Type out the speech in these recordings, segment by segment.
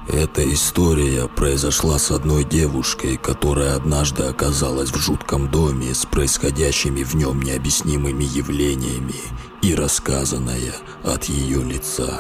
Эта история произошла с одной девушкой, которая однажды оказалась в жутком доме с происходящими в нем необъяснимыми явлениями и рассказанная от ее лица.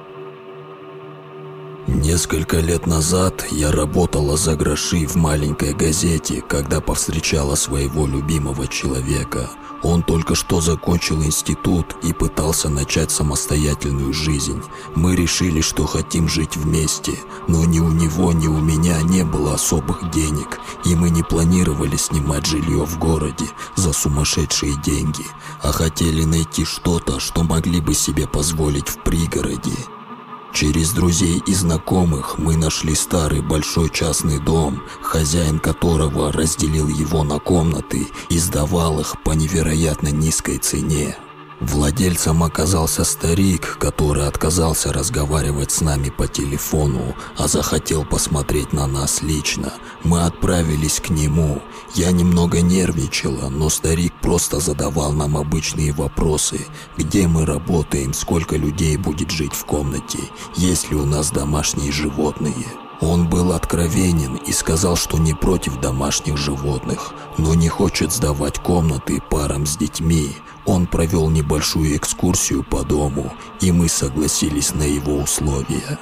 Несколько лет назад я работала за гроши в маленькой газете, когда повстречала своего любимого человека. Он только что закончил институт и пытался начать самостоятельную жизнь. Мы решили, что хотим жить вместе, но ни у него, ни у меня не было особых денег, и мы не планировали снимать жилье в городе за сумасшедшие деньги, а хотели найти что-то, что могли бы себе позволить в пригороде. Через друзей и знакомых мы нашли старый большой частный дом, хозяин которого разделил его на комнаты и сдавал их по невероятно низкой цене. Владельцем оказался старик, который отказался разговаривать с нами по телефону, а захотел посмотреть на нас лично. Мы отправились к нему. Я немного нервничала, но старик просто задавал нам обычные вопросы. Где мы работаем, сколько людей будет жить в комнате, есть ли у нас домашние животные. Он был откровенен и сказал, что не против домашних животных, но не хочет сдавать комнаты парам с детьми. Он провел небольшую экскурсию по дому, и мы согласились на его условия.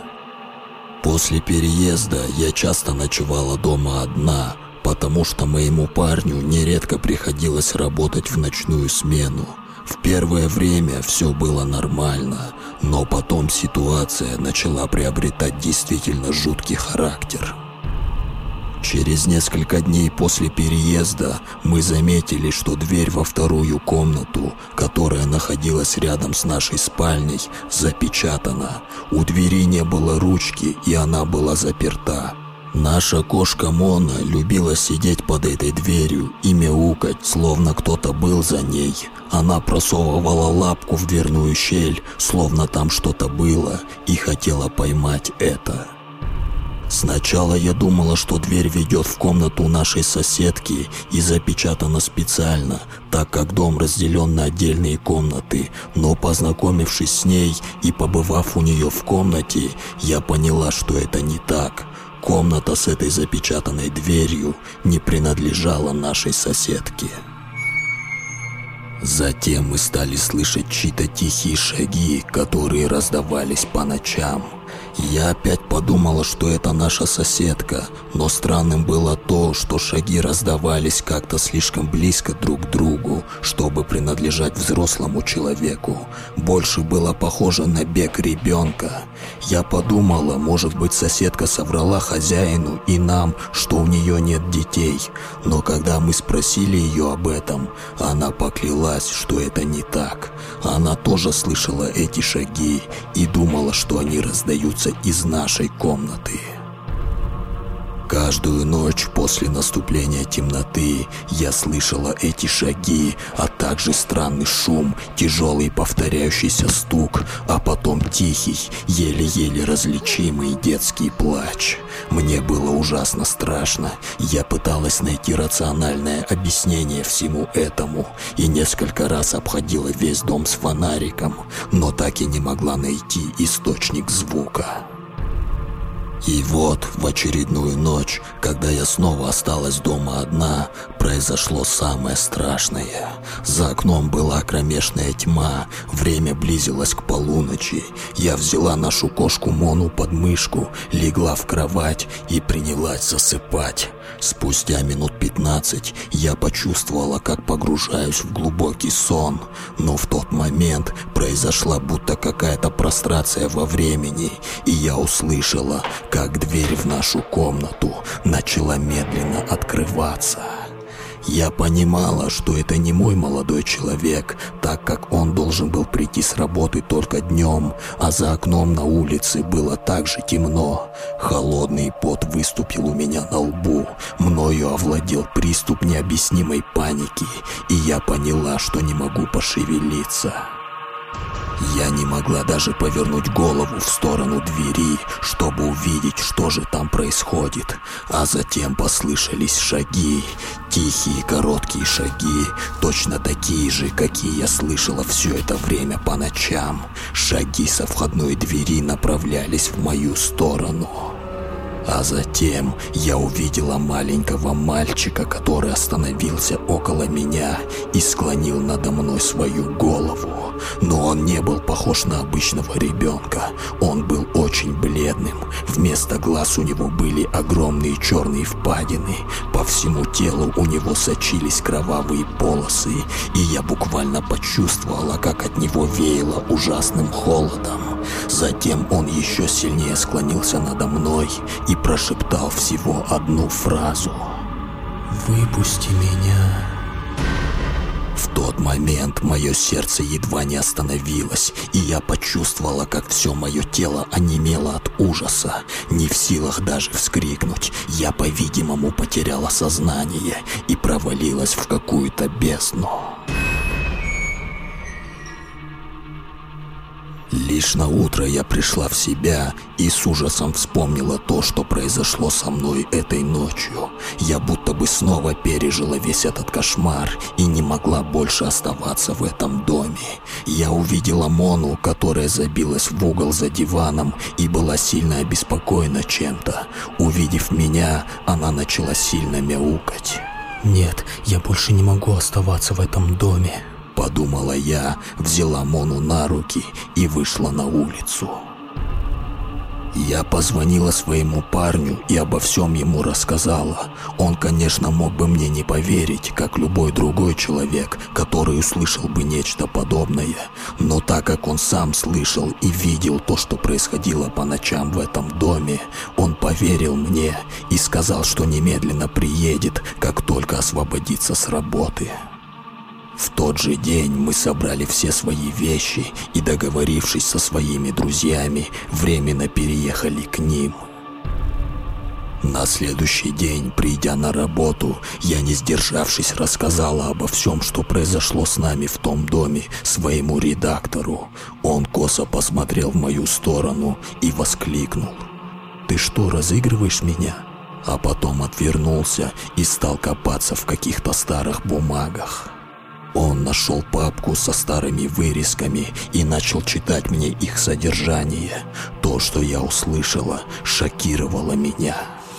После переезда я часто ночевала дома одна, потому что моему парню нередко приходилось работать в ночную смену. В первое время все было нормально, но потом ситуация начала приобретать действительно жуткий характер. Через несколько дней после переезда мы заметили, что дверь во вторую комнату, которая находилась рядом с нашей спальней, запечатана. У двери не было ручки, и она была заперта. Наша кошка Мона любила сидеть под этой дверью и мяукать, словно кто-то был за ней. Она просовывала лапку в дверную щель, словно там что-то было, и хотела поймать это. Сначала я думала, что дверь ведет в комнату нашей соседки и запечатана специально, так как дом разделен на отдельные комнаты, но познакомившись с ней и побывав у нее в комнате, я поняла, что это не так. Комната с этой запечатанной дверью не принадлежала нашей соседке. Затем мы стали слышать чьи-то тихие шаги, которые раздавались по ночам. Я опять подумала, что это наша соседка, но странным было то, что шаги раздавались как-то слишком близко друг к другу, чтобы принадлежать взрослому человеку. Больше было похоже на бег ребенка. Я подумала, может быть, соседка соврала хозяину и нам, что у нее нет детей. Но когда мы спросили ее об этом, она поклялась, что это не так. Она тоже слышала эти шаги и думала, что они раздаются из нашей комнаты. Каждую ночь после наступления темноты я слышала эти шаги, а также странный шум, тяжелый повторяющийся стук, а потом тихий, еле-еле различимый детский плач. Мне было ужасно страшно. Я пыталась найти рациональное объяснение всему этому и несколько раз обходила весь дом с фонариком, но так и не могла найти источник звука. И вот в очередную ночь, когда я снова осталась дома одна, произошло самое страшное. За окном была кромешная тьма, время близилось к полуночи. Я взяла нашу кошку Мону под мышку, легла в кровать и принялась засыпать. Спустя минут 15 я почувствовала, как погружаюсь в глубокий сон, но в тот момент произошла будто какая-то прострация во времени, и я услышала, как дверь в нашу комнату начала медленно открываться. Я понимала, что это не мой молодой человек, так как он должен был прийти с работы только днем, а за окном на улице было так же темно. Холодный пот выступил у меня на лбу, мною овладел приступ необъяснимой паники, и я поняла, что не могу пошевелиться. Я не могла даже повернуть голову в сторону двери, чтобы увидеть, что же там происходит. А затем послышались шаги, тихие короткие шаги, точно такие же, какие я слышала все это время по ночам. Шаги со входной двери направлялись в мою сторону. А затем я увидела маленького мальчика, который остановился около меня и склонил надо мной свою голову. Но он не был похож на обычного ребенка. Он был очень бледным. Вместо глаз у него были огромные черные впадины. По всему телу у него сочились кровавые полосы, и я буквально почувствовала, как от него веяло ужасным холодом. Затем он еще сильнее склонился надо мной и прошептал всего одну фразу: «Выпусти меня». В тот момент мое сердце едва не остановилось, и я почувствовала, как все мое тело онемело от ужаса. Не в силах даже вскрикнуть, я, по-видимому, потеряла сознание и провалилась в какую-то бездну. Лишь на утро я пришла в себя и с ужасом вспомнила то, что произошло со мной этой ночью. Я будто бы снова пережила весь этот кошмар и не могла больше оставаться в этом доме. Я увидела Мону, которая забилась в угол за диваном и была сильно обеспокоена чем-то. Увидев меня, она начала сильно мяукать. «Нет, я больше не могу оставаться в этом доме», — подумала я, взяла Мону на руки и вышла на улицу. Я позвонила своему парню и обо всем ему рассказала. Он, конечно, мог бы мне не поверить, как любой другой человек, который услышал бы нечто подобное. Но так как он сам слышал и видел то, что происходило по ночам в этом доме, он поверил мне и сказал, что немедленно приедет, как только освободится с работы. В тот же день мы собрали все свои вещи и, договорившись со своими друзьями, временно переехали к ним. На следующий день, придя на работу, я, не сдержавшись, рассказала обо всем, что произошло с нами в том доме, своему редактору. Он косо посмотрел в мою сторону и воскликнул: «Ты что, разыгрываешь меня?» А потом отвернулся и стал копаться в каких-то старых бумагах. Он нашел папку со старыми вырезками и начал читать мне их содержание. То, что я услышала, шокировало меня.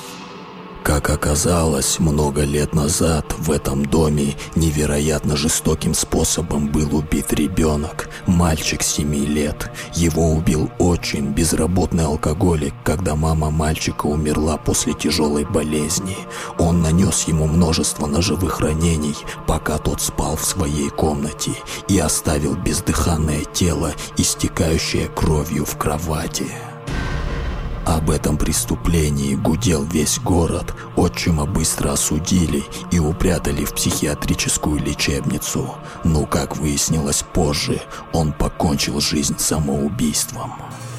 Как оказалось, много лет назад в этом доме невероятно жестоким способом был убит ребенок, мальчик 7 лет. Его убил отчим, безработный алкоголик, когда мама мальчика умерла после тяжелой болезни. Он нанес ему множество ножевых ранений, пока тот спал в своей комнате, и оставил бездыханное тело, истекающее кровью в кровати. Об этом преступлении гудел весь город. Отчима быстро осудили и упрятали в психиатрическую лечебницу. Но, как выяснилось позже, он покончил жизнь самоубийством.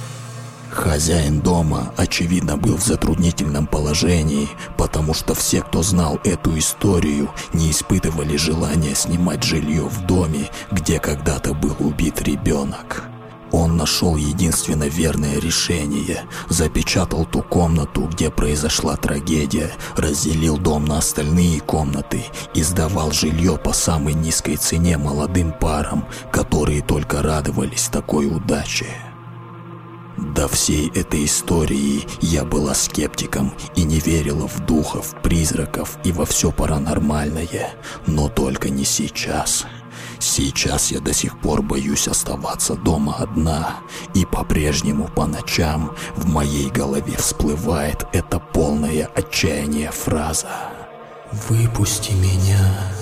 Хозяин дома, очевидно, был в затруднительном положении, потому что все, кто знал эту историю, не испытывали желания снимать жилье в доме, где когда-то был убит ребенок. Он нашел единственно верное решение, запечатал ту комнату, где произошла трагедия, разделил дом на остальные комнаты и сдавал жилье по самой низкой цене молодым парам, которые только радовались такой удаче. До всей этой истории я была скептиком и не верила в духов, призраков и во все паранормальное, но только не сейчас. Сейчас я до сих пор боюсь оставаться дома одна, и по-прежнему по ночам в моей голове всплывает эта полная отчаяния фраза: «Выпусти меня».